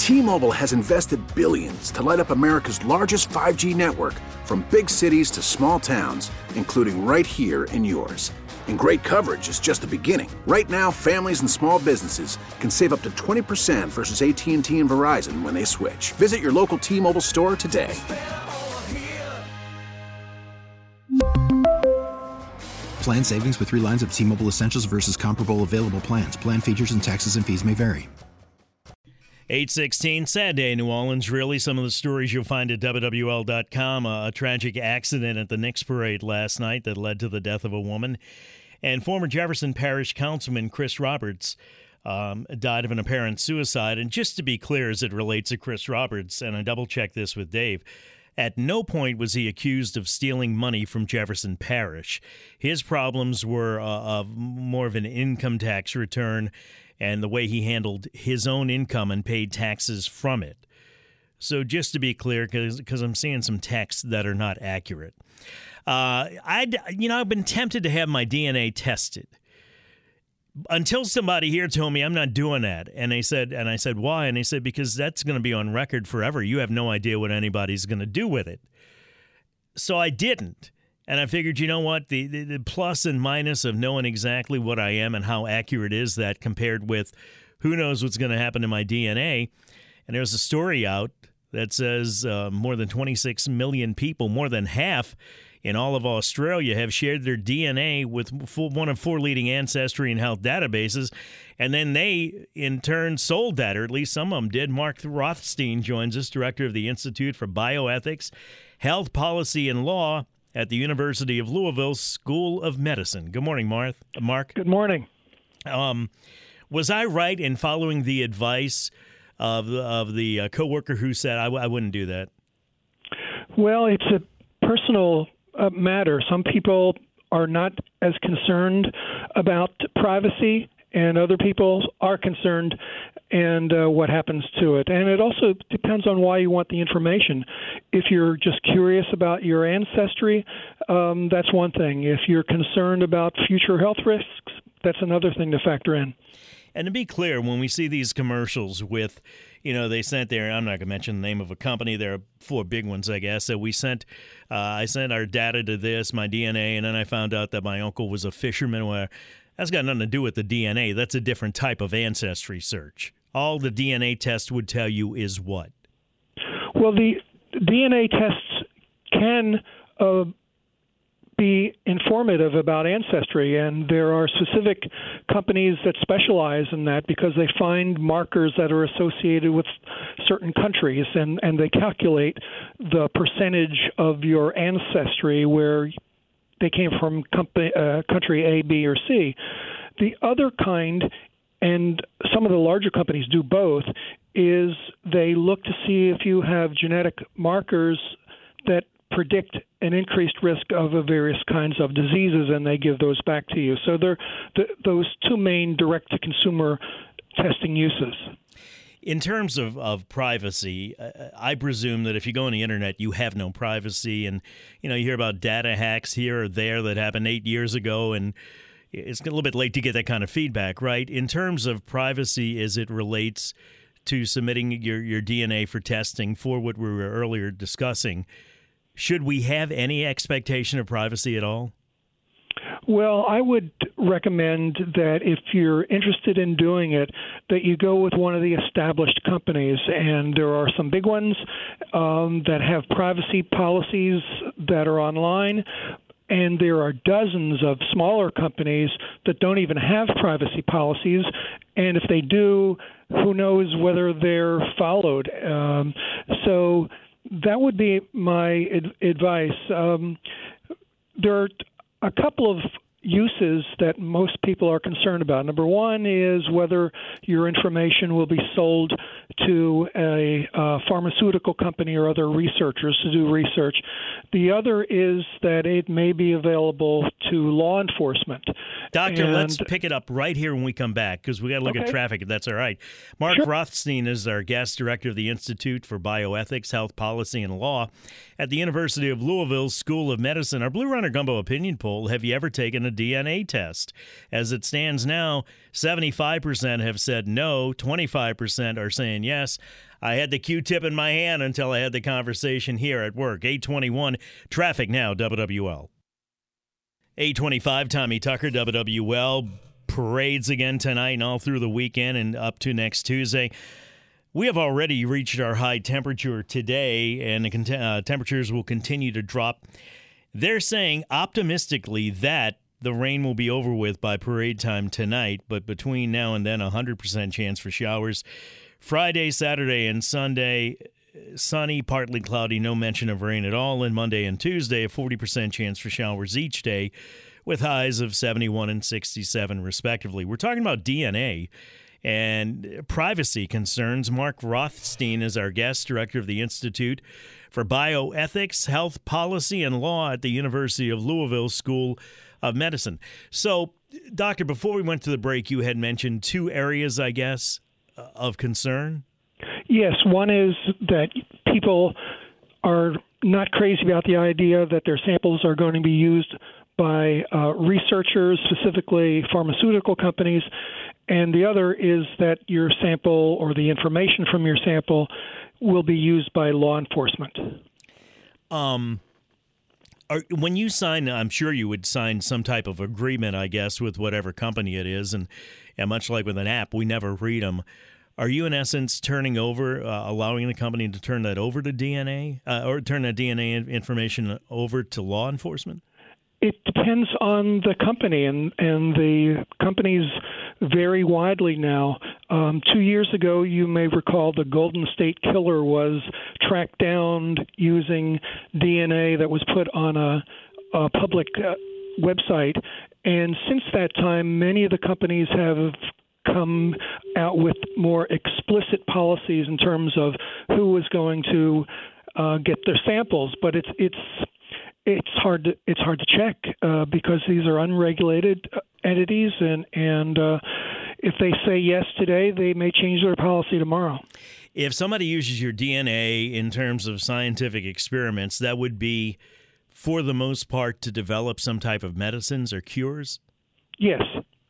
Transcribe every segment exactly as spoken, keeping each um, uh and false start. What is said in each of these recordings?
T-Mobile has invested billions to light up America's largest five G network, from big cities to small towns, including right here in yours. And great coverage is just the beginning. Right now, families and small businesses can save up to twenty percent versus A T and T and Verizon when they switch. Visit your local T-Mobile store today. Plan savings with three lines of T-Mobile Essentials versus comparable available plans. Plan features and taxes and fees may vary. eight sixteen, sad day in New Orleans, really. Some of the stories you'll find at W W L dot com. A, a tragic accident at the Knicks parade last night that led to the death of a woman. And former Jefferson Parish Councilman Chris Roberts um, died of an apparent suicide. And just to be clear as it relates to Chris Roberts, and I double-checked this with Dave, at no point was he accused of stealing money from Jefferson Parish. His problems were uh, of more of an income tax return and the way he handled his own income and paid taxes from it. So just to be clear, because I'm seeing some texts that are not accurate. Uh, I'd, you know, I've been tempted to have my D N A tested until somebody here told me I'm not doing that. And they said, and I said, why? And they said, because that's going to be on record forever. You have no idea what anybody's going to do with it. So I didn't. And I figured, you know what, the, the, the plus and minus of knowing exactly what I am and how accurate is that compared with who knows what's going to happen to my D N A. And there's a story out that says uh, more than twenty-six million people, more than half in all of Australia, have shared their D N A with full, one of four leading ancestry and health databases. And then they, in turn, sold that, or at least some of them did. Mark Rothstein joins us, director of the Institute for Bioethics, Health Policy and Law at the University of Louisville School of Medicine. Good morning, Mark. Mark. Good morning. Um, was I right in following the advice of the, of the uh, coworker who said I, w- I wouldn't do that? Well, it's a personal uh, matter. Some people are not as concerned about privacy, and other people are concerned and uh, what happens to it. And it also depends on why you want the information. If you're just curious about your ancestry, um, that's one thing. If you're concerned about future health risks, that's another thing to factor in. And to be clear, when we see these commercials with, you know, they sent there, I'm not going to mention the name of a company, there are four big ones, I guess, that we sent, uh, I sent our data to this, my D N A, and then I found out that my uncle was a fisherman. Where that's got nothing to do with the D N A. That's a different type of ancestry search. All the D N A test would tell you is what? Well, the D N A tests can uh, be informative about ancestry, and there are specific companies that specialize in that because they find markers that are associated with certain countries, and, and they calculate the percentage of your ancestry where they came from company, uh, country A, B, or C. The other kind, and some of the larger companies do both, is they look to see if you have genetic markers that predict an increased risk of uh, various kinds of diseases, and they give those back to you. So they're the, those two main direct-to-consumer testing uses. In terms of, of privacy, uh, I presume that if you go on the internet, you have no privacy. And, you know, you hear about data hacks here or there that happened eight years ago, and it's a little bit late to get that kind of feedback, right? In terms of privacy as it relates to submitting your, your D N A for testing for what we were earlier discussing, should we have any expectation of privacy at all? Well, I would recommend that if you're interested in doing it, that you go with one of the established companies. And there are some big ones um, that have privacy policies that are online. And there are dozens of smaller companies that don't even have privacy policies. And if they do, who knows whether they're followed. Um, so that would be my ad- advice. Um, there are a couple of uses that most people are concerned about. Number one is whether your information will be sold to a uh, pharmaceutical company or other researchers to do research. The other is that it may be available to law enforcement. Doctor, and, let's pick it up right here when we come back, because we got to look okay. at traffic, if that's all right. Mark Sure. Rothstein is our guest, director of the Institute for Bioethics, Health Policy, and Law at the University of Louisville School of Medicine. Our Blue Runner Gumbo opinion poll: have you ever taken a D N A test. As it stands now, seventy-five percent have said no, twenty-five percent are saying yes. I had the Q-tip in my hand until I had the conversation here at work. eight twenty-one, traffic now, W W L. eight twenty-five, Tommy Tucker, W W L. Parades again tonight and all through the weekend and up to next Tuesday. We have already reached our high temperature today, and the cont- uh, temperatures will continue to drop. They're saying optimistically that the rain will be over with by parade time tonight, but between now and then, a one hundred percent chance for showers. Friday, Saturday, and Sunday, sunny, partly cloudy, no mention of rain at all. And Monday and Tuesday, a forty percent chance for showers each day, with highs of seventy-one and sixty-seven, respectively. We're talking about D N A and privacy concerns. Mark Rothstein is our guest, director of the Institute for Bioethics, Health Policy, and Law at the University of Louisville School of Medicine. So, Doctor, before we went to the break, you had mentioned two areas, I guess, of concern. Yes, one is that people are not crazy about the idea that their samples are going to be used by uh, researchers, specifically pharmaceutical companies, and the other is that your sample or the information from your sample will be used by law enforcement. Um, are, when you sign, I'm sure you would sign some type of agreement, I guess, with whatever company it is, and, and much like with an app, we never read them. Are you, in essence, turning over, uh, allowing the company to turn that over to D N A, uh, or turn that D N A information over to law enforcement? It depends on the company, and, and the companies vary widely now. Um, two years ago, you may recall the Golden State Killer was tracked down using D N A that was put on a, a public uh, website. And since that time, many of the companies have come out with more explicit policies in terms of who is going to uh, get their samples. But it's it's It's hard to it's hard to check uh, because these are unregulated entities, and and uh, if they say yes today, they may change their policy tomorrow. If somebody uses your D N A in terms of scientific experiments, that would be, for the most part, to develop some type of medicines or cures? Yes.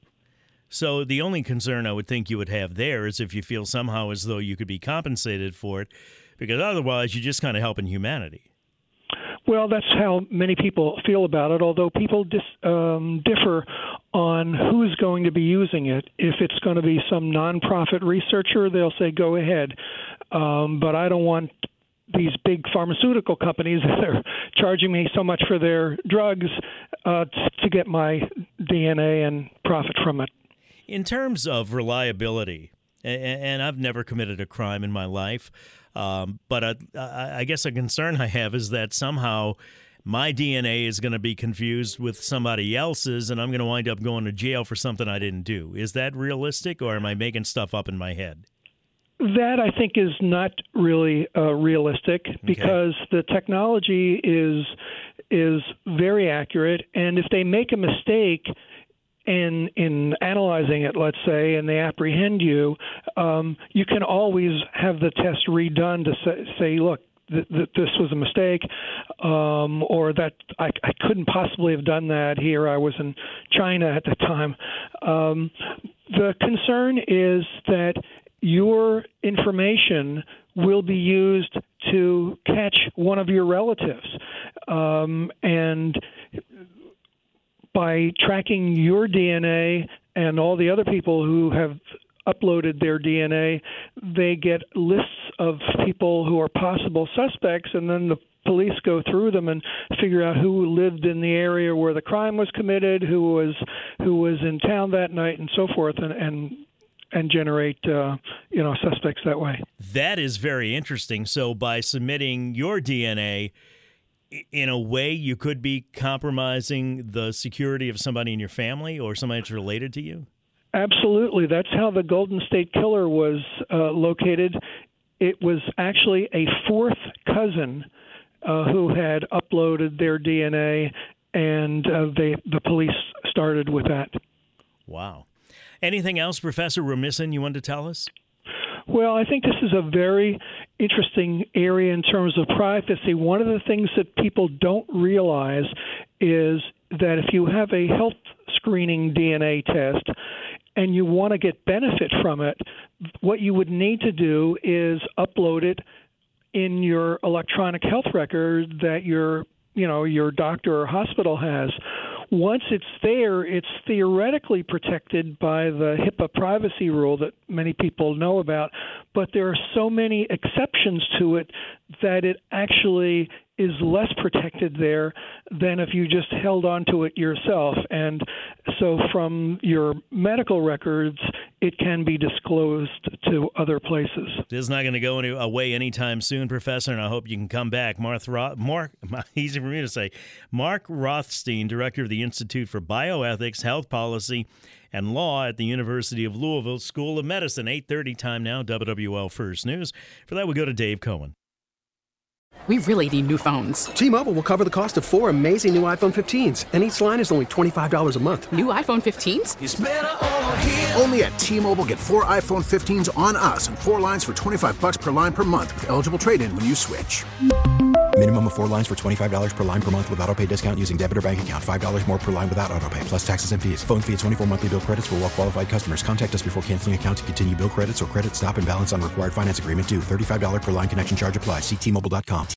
So the only concern I would think you would have there is if you feel somehow as though you could be compensated for it, because otherwise you're just kind of helping humanity. Well, that's how many people feel about it, although people dis, um, differ on who's going to be using it. If it's going to be some nonprofit researcher, they'll say, go ahead. Um, but I don't want these big pharmaceutical companies that are charging me so much for their drugs uh, to get my D N A and profit from it. In terms of reliability, and I've never committed a crime in my life, Um, but I, I guess a concern I have is that somehow my D N A is going to be confused with somebody else's, and I'm going to wind up going to jail for something I didn't do. Is that realistic, or am I making stuff up in my head? That, I think, is not really uh, realistic because okay. the technology is is very accurate, and if they make a mistake in in analyzing it, let's say, and they apprehend you, um, you can always have the test redone to say, say look, th- th- this was a mistake, um, or that I, I couldn't possibly have done that here. I was in China at the time. Um, the concern is that your information will be used to catch one of your relatives, um, and by tracking your D N A and all the other people who have uploaded their D N A, they get lists of people who are possible suspects, and then the police go through them and figure out who lived in the area where the crime was committed, who was who was in town that night, and so forth, and and, and generate uh, you know suspects that way. That is very interesting. So by submitting your D N A, in a way, you could be compromising the security of somebody in your family or somebody that's related to you? Absolutely. That's how the Golden State Killer was uh, located. It was actually a fourth cousin uh, who had uploaded their D N A, and uh, they, the police started with that. Wow. Anything else, Professor Rumisin, you wanted to tell us? Well, I think this is a very interesting area in terms of privacy. One of the things that people don't realize is that if you have a health screening D N A test and you want to get benefit from it, what you would need to do is upload it in your electronic health record that your, you know, your doctor or hospital has. Once it's there, it's theoretically protected by the HIPAA privacy rule that many people know about, but there are so many exceptions to it that it actually is less protected there than if you just held on to it yourself. And so from your medical records, it can be disclosed to other places. This is not going to go any, away anytime soon, Professor, and I hope you can come back. Mark, Mark, easy for me to say, Mark Rothstein, Director of the Institute for Bioethics, Health Policy, and Law at the University of Louisville School of Medicine. eight thirty time now, W W L First News. For that, we go to Dave Cohen. We really need new phones. T-Mobile will cover the cost of four amazing new iPhone fifteens, and each line is only twenty-five dollars a month. New iPhone fifteens? It's better over here. Only at T-Mobile, get four iPhone fifteens on us and four lines for twenty-five dollars per line per month with eligible trade-in when you switch. Minimum of four lines for twenty-five dollars per line per month with autopay discount using debit or bank account. five dollars more per line without autopay, plus taxes and fees. Phone fee at twenty-four monthly bill credits for well-qualified customers. Contact us before canceling account to continue bill credits or credit stop and balance on required finance agreement due. thirty-five dollars per line connection charge applies. See T Mobile dot com.